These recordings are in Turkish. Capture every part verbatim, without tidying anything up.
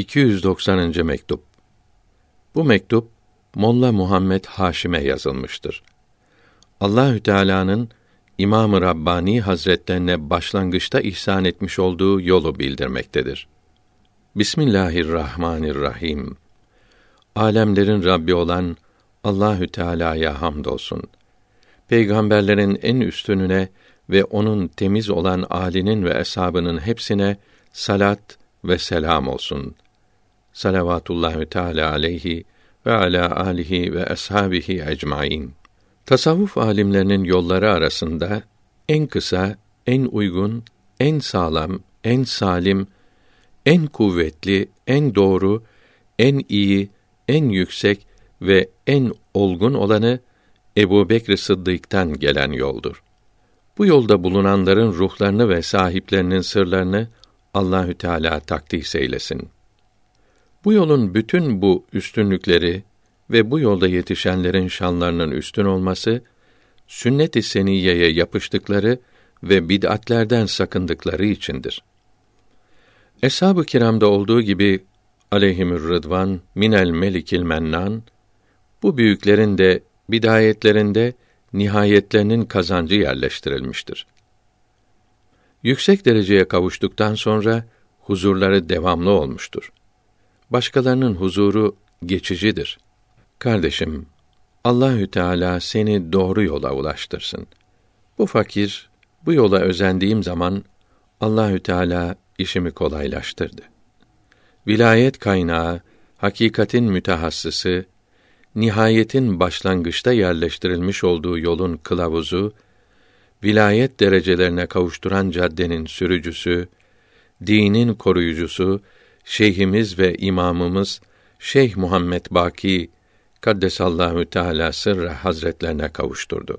iki yüz doksanıncı mektup. Bu mektup Molla Muhammed Haşim'e yazılmıştır. Allahü Teala'nın İmam-ı Rabbani Hazretlerine başlangıçta ihsan etmiş olduğu yolu bildirmektedir. Bismillahirrahmanirrahim. Alemlerin Rabbi olan Allahü Teala'ya hamdolsun. Peygamberlerin en üstününe ve onun temiz olan âlinin ve eshabının hepsine salat ve selam olsun. Salavatullahü Teala aleyhi ve ala alihi ve ashabihi ecmaîn. Tasavvuf alimlerinin yolları arasında en kısa, en uygun, en sağlam, en salim, en kuvvetli, en doğru, en iyi, en yüksek ve en olgun olanı Ebu Bekr Sıddık'tan gelen yoldur. Bu yolda bulunanların ruhlarını ve sahiplerinin sırlarını Allahü Teala takdis eylesin. Bu yolun bütün bu üstünlükleri ve bu yolda yetişenlerin şanlarının üstün olması, sünnet-i seniyyeye yapıştıkları ve bid'atlerden sakındıkları içindir. Eshab-ı kiramda olduğu gibi aleyhimür rıdvan minel melikil mennan, bu büyüklerin de bidayetlerinde nihayetlerinin kazancı yerleştirilmiştir. Yüksek dereceye kavuştuktan sonra huzurları devamlı olmuştur. Başkalarının huzuru geçicidir. Kardeşim, Allahü Teala seni doğru yola ulaştırsın. Bu fakir, bu yola özendiğim zaman Allahü Teala işimi kolaylaştırdı. Vilayet kaynağı, hakikatin mütehassısı, nihayetin başlangıçta yerleştirilmiş olduğu yolun kılavuzu, vilayet derecelerine kavuşturan caddenin sürücüsü, dinin koruyucusu, şeyhimiz ve imamımız Şeyh Muhammed Baki Kaddesallahu Teala sırrı hazretlerine kavuşturdu.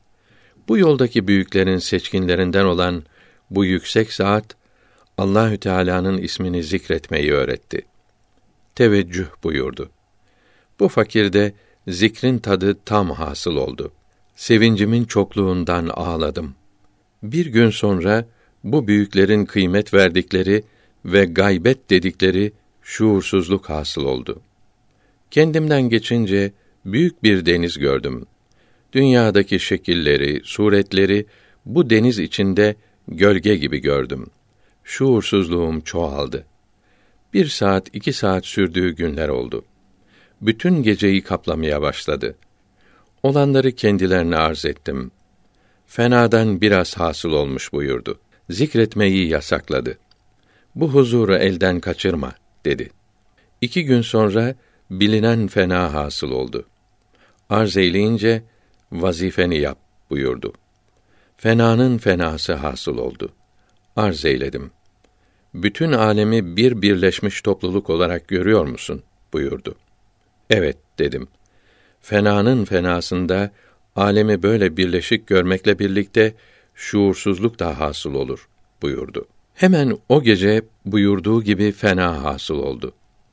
Bu yoldaki büyüklerin seçkinlerinden olan bu yüksek zat Allahü Teala'nın ismini zikretmeyi öğretti. Teveccüh buyurdu. Bu fakirde zikrin tadı tam hasıl oldu. Sevincimin çokluğundan ağladım. Bir gün sonra bu büyüklerin kıymet verdikleri ve gaybet dedikleri şuursuzluk hasıl oldu. Kendimden geçince büyük bir deniz gördüm. Dünyadaki şekilleri, suretleri bu deniz içinde gölge gibi gördüm. Şuursuzluğum çoğaldı. Bir saat, iki saat sürdüğü günler oldu. Bütün geceyi kaplamaya başladı. Olanları kendilerine arz ettim. Fenadan biraz hasıl olmuş buyurdu. Zikretmeyi yasakladı. Bu huzuru elden kaçırma, dedi. İki gün sonra bilinen fena hasıl oldu. Arz eyleyince vazifeni yap buyurdu. Fenanın fenası hasıl oldu. Arz eyledim. Bütün alemi bir birleşmiş topluluk olarak görüyor musun? Buyurdu. Evet, dedim. Fenanın fenasında alemi böyle birleşik görmekle birlikte şuursuzluk da hasıl olur buyurdu. Hemen o gece buyurduğu gibi fena hasıl oldu.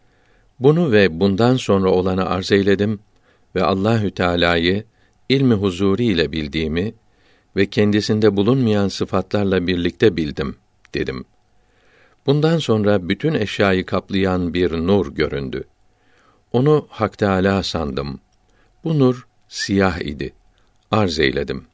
Bunu ve bundan sonra olanı arz eyledim ve Allahü Teala'yı ilmi huzuri ile bildiğimi ve kendisinde bulunmayan sıfatlarla birlikte bildim dedim. Bundan sonra bütün eşyayı kaplayan bir nur göründü. Onu Hak Teâlâ sandım. Bu nur siyah idi. Arz eyledim.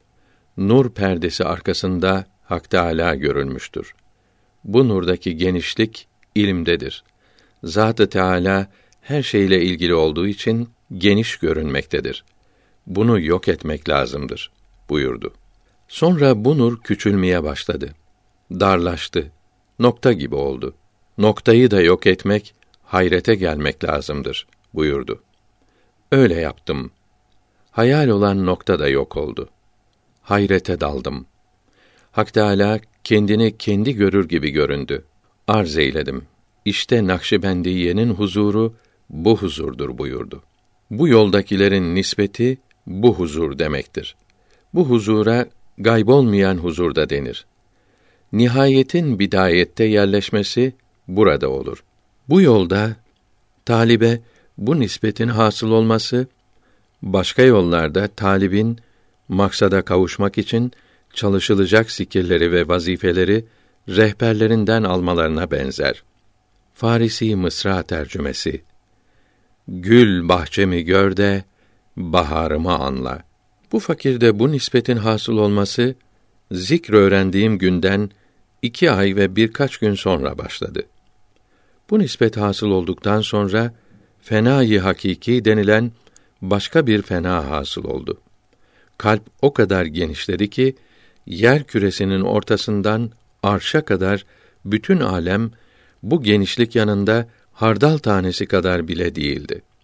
Nur perdesi arkasında Hak Teâlâ görülmüştür. Bu nurdaki genişlik ilimdedir. Zat-ı Teâlâ her şeyle ilgili olduğu için geniş görünmektedir. Bunu yok etmek lazımdır buyurdu. Sonra bu nur küçülmeye başladı. Darlaştı. Nokta gibi oldu. Noktayı da yok etmek, hayrete gelmek lazımdır buyurdu. Öyle yaptım. Hayal olan nokta da yok oldu. Hayrete daldım. Hak Teâlâ kendini kendi görür gibi göründü. Arz eyledim. İşte Nakşibendiye'nin huzuru bu huzurdur buyurdu. Bu yoldakilerin nispeti bu huzur demektir. Bu huzura gaybolmayan huzur da denir. Nihayetin bidayette yerleşmesi burada olur. Bu yolda talibe bu nispetin hasıl olması, başka yollarda talibin maksada kavuşmak için çalışılacak zikirleri ve vazifeleri rehberlerinden almalarına benzer. Farisi Mısra tercümesi. Gül bahçemi gör de baharımı anla. Bu fakirde bu nispetin hasıl olması zikr öğrendiğim günden iki ay ve birkaç gün sonra başladı. Bu nispet hasıl olduktan sonra fenâ-i hakiki denilen başka bir fena hasıl oldu. Kalp o kadar genişledi ki yer küresinin ortasından arşa kadar bütün alem bu genişlik yanında hardal tanesi kadar bile değildi.